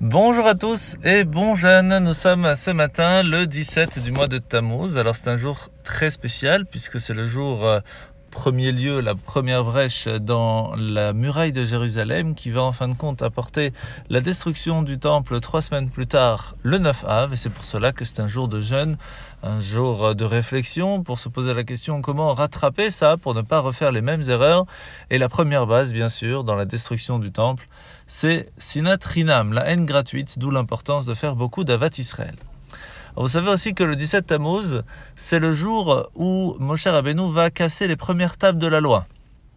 Bonjour à tous et bon jeûne, nous sommes ce matin le 17 du mois de Tammuz. Alors c'est un jour très spécial puisque c'est le jour premier lieu, la première brèche dans la muraille de Jérusalem qui va en fin de compte apporter la destruction du temple 3 semaines plus tard, le 9 Av, et c'est pour cela que c'est un jour de jeûne, un jour de réflexion pour se poser la question comment rattraper ça pour ne pas refaire les mêmes erreurs. Et la première base, bien sûr, dans la destruction du temple, c'est Sinat Rinam, la haine gratuite, d'où l'importance de faire beaucoup d'Avat Israël. Vous savez aussi que le 17 Tammuz, c'est le jour où Moshe Rabbeinu va casser les premières tables de la loi.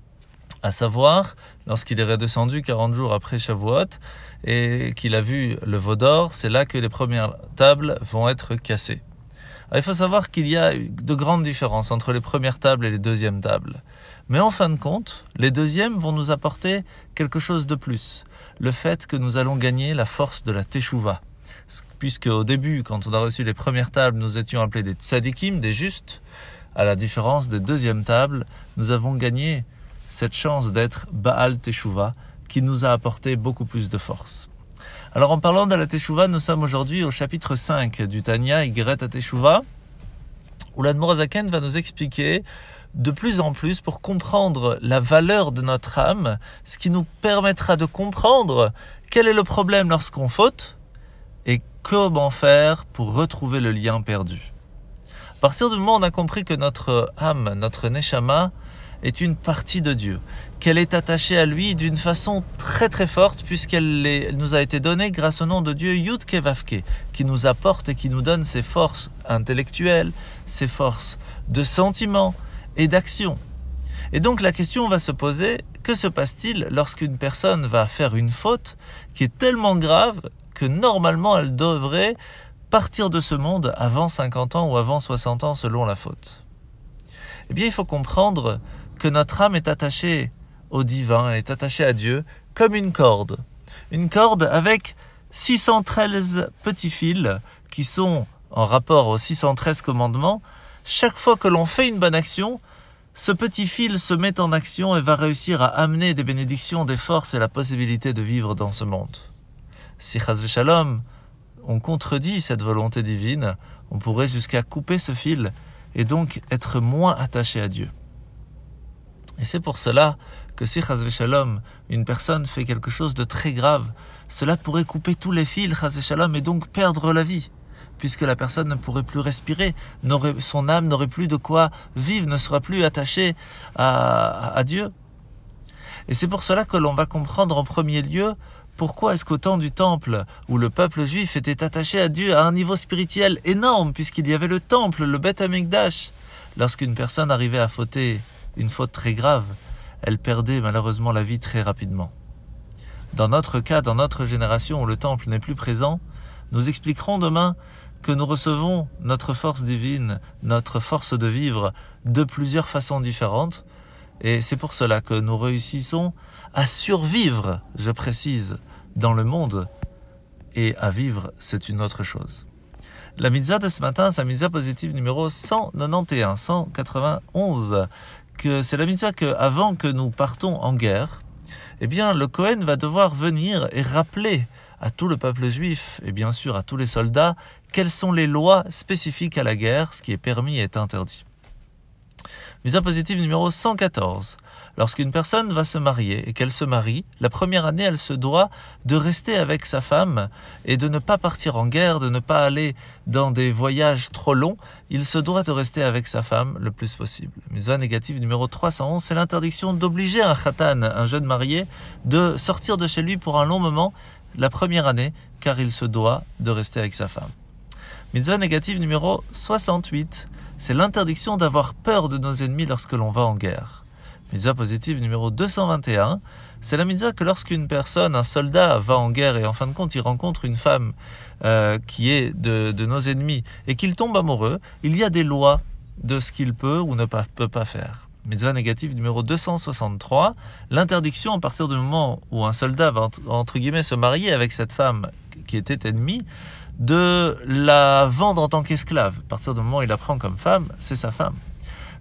À savoir, lorsqu'il est redescendu 40 jours après Shavuot et qu'il a vu le veau d'or, c'est là que les premières tables vont être cassées. Alors, il faut savoir qu'il y a de grandes différences entre les premières tables et les deuxièmes tables. Mais en fin de compte, les deuxièmes vont nous apporter quelque chose de plus. Le fait que nous allons gagner la force de la Teshuvah. Puisque au début, quand on a reçu les premières tables, nous étions appelés des tzadikim, des justes. À la différence des deuxièmes tables, nous avons gagné cette chance d'être Baal Teshuvah, qui nous a apporté beaucoup plus de force. Alors en parlant de la Teshuvah, nous sommes aujourd'hui au chapitre 5 du Tanya, Igeret HaTeshuvah, où l'Admor HaZaken va nous expliquer de plus en plus pour comprendre la valeur de notre âme, ce qui nous permettra de comprendre quel est le problème lorsqu'on faute et comment faire pour retrouver le lien perdu. À partir du moment où on a compris que notre âme, notre neshama, est une partie de Dieu, qu'elle est attachée à lui d'une façon très très forte puisqu'elle nous a été donnée grâce au nom de Dieu Yud-Ke Vav-Ke, qui nous apporte et qui nous donne ses forces intellectuelles, ses forces de sentiment et d'action. Et donc la question va se poser, que se passe-t-il lorsqu'une personne va faire une faute qui est tellement grave que normalement elle devrait partir de ce monde avant 50 ans ou avant 60 ans selon la faute? Eh bien il faut comprendre que notre âme est attachée au divin, est attachée à Dieu comme une corde. Une corde avec 613 petits fils qui sont en rapport aux 613 commandements. Chaque fois que l'on fait une bonne action, ce petit fil se met en action et va réussir à amener des bénédictions, des forces et la possibilité de vivre dans ce monde. Si Chas v'Shalom, on contredit cette volonté divine, on pourrait jusqu'à couper ce fil et donc être moins attaché à Dieu. Et c'est pour cela que si Chas v'Shalom, une personne fait quelque chose de très grave, cela pourrait couper tous les fils, Chas v'Shalom, et donc perdre la vie, puisque la personne ne pourrait plus respirer, son âme n'aurait plus de quoi vivre, ne sera plus attachée à Dieu. Et c'est pour cela que l'on va comprendre en premier lieu pourquoi est-ce qu'au temps du temple, où le peuple juif était attaché à Dieu à un niveau spirituel énorme, puisqu'il y avait le temple, le Beth Amikdash, lorsqu'une personne arrivait à fauter une faute très grave, elle perdait malheureusement la vie très rapidement. Dans notre cas, dans notre génération où le temple n'est plus présent, nous expliquerons demain que nous recevons notre force divine, notre force de vivre de plusieurs façons différentes, et c'est pour cela que nous réussissons à survivre, je précise, dans le monde, et à vivre, c'est une autre chose. La mitzvah de ce matin, c'est la mitzvah positive numéro 191, que c'est la mitzvah que, avant que nous partons en guerre, eh bien, le Kohen va devoir venir et rappeler à tout le peuple juif, et bien sûr à tous les soldats, quelles sont les lois spécifiques à la guerre, ce qui est permis et est interdit. Mitzvah positive numéro 114. Lorsqu'une personne va se marier et qu'elle se marie, la première année, elle se doit de rester avec sa femme et de ne pas partir en guerre, de ne pas aller dans des voyages trop longs. Il se doit de rester avec sa femme le plus possible. Mitzvah négative numéro 311, c'est l'interdiction d'obliger un khatan, un jeune marié, de sortir de chez lui pour un long moment la première année, car il se doit de rester avec sa femme. Mitzvah négative numéro 68, c'est l'interdiction d'avoir peur de nos ennemis lorsque l'on va en guerre. Mitzvah positive numéro 221, c'est la mitzvah que lorsqu'une personne, un soldat, va en guerre et en fin de compte il rencontre une femme qui est de nos ennemis et qu'il tombe amoureux, il y a des lois de ce qu'il peut ou ne peut pas faire. Mitzvah négative numéro 263, l'interdiction à partir du moment où un soldat va entre guillemets se marier avec cette femme qui était ennemie, de la vendre en tant qu'esclave. À partir du moment où il la prend comme femme, c'est sa femme.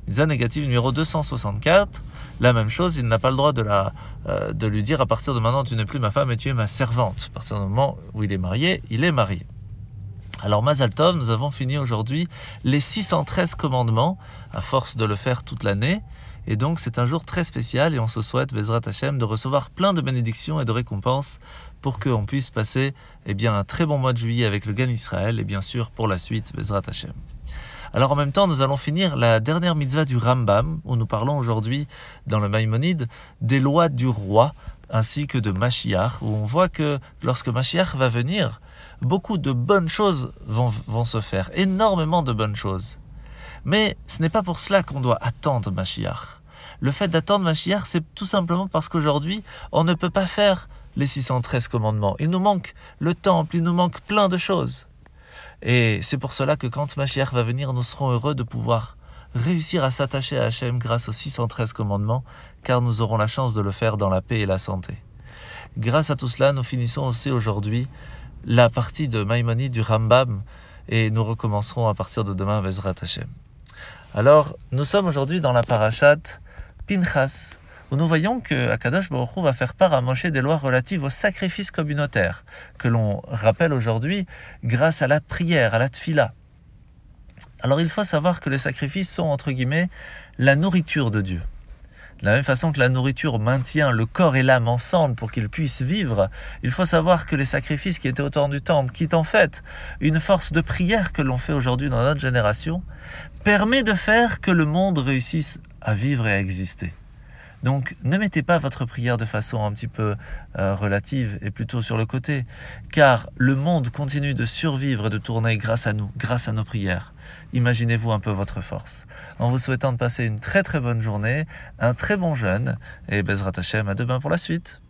Mitzvah négative numéro 264, la même chose, il n'a pas le droit de lui dire à partir de maintenant tu n'es plus ma femme et tu es ma servante. À partir du moment où il est marié, il est marié. Alors Mazal Tov, nous avons fini aujourd'hui les 613 commandements, à force de le faire toute l'année, et donc c'est un jour très spécial et on se souhaite, Bezrat Hashem, de recevoir plein de bénédictions et de récompenses pour qu'on puisse passer un très bon mois de juillet avec le Gan Israël et bien sûr pour la suite, Bezrat Hashem. Alors en même temps, nous allons finir la dernière mitzvah du Rambam, où nous parlons aujourd'hui dans le Maïmonide des lois du roi, ainsi que de Mashiach, où on voit que lorsque Mashiach va venir, beaucoup de bonnes choses vont se faire, énormément de bonnes choses. Mais ce n'est pas pour cela qu'on doit attendre Mashiach. Le fait d'attendre Mashiach, c'est tout simplement parce qu'aujourd'hui, on ne peut pas faire les 613 commandements. Il nous manque le temple, il nous manque plein de choses. Et c'est pour cela que quand Mashiach va venir, nous serons heureux de pouvoir réussir à s'attacher à Hachem grâce aux 613 commandements, car nous aurons la chance de le faire dans la paix et la santé. Grâce à tout cela, nous finissons aussi aujourd'hui la partie de Maïmonide du Rambam, et nous recommencerons à partir de demain Bezrat Hashem. Alors, nous sommes aujourd'hui dans la parashat Pinchas, où nous voyons que Akadosh Baruch Hu va faire part à Moshe des lois relatives au sacrifice communautaire, que l'on rappelle aujourd'hui grâce à la prière, à la tfila. Alors il faut savoir que les sacrifices sont, entre guillemets, la nourriture de Dieu. De la même façon que la nourriture maintient le corps et l'âme ensemble pour qu'ils puissent vivre, il faut savoir que les sacrifices qui étaient au temps du temple, qui est en fait une force de prière que l'on fait aujourd'hui dans notre génération, permet de faire que le monde réussisse à vivre et à exister. Donc ne mettez pas votre prière de façon un petit peu relative et plutôt sur le côté, car le monde continue de survivre et de tourner grâce à nous, grâce à nos prières. Imaginez-vous un peu votre force. En vous souhaitant de passer une très très bonne journée, un très bon jeûne, et Bezrat Hashem, à demain pour la suite.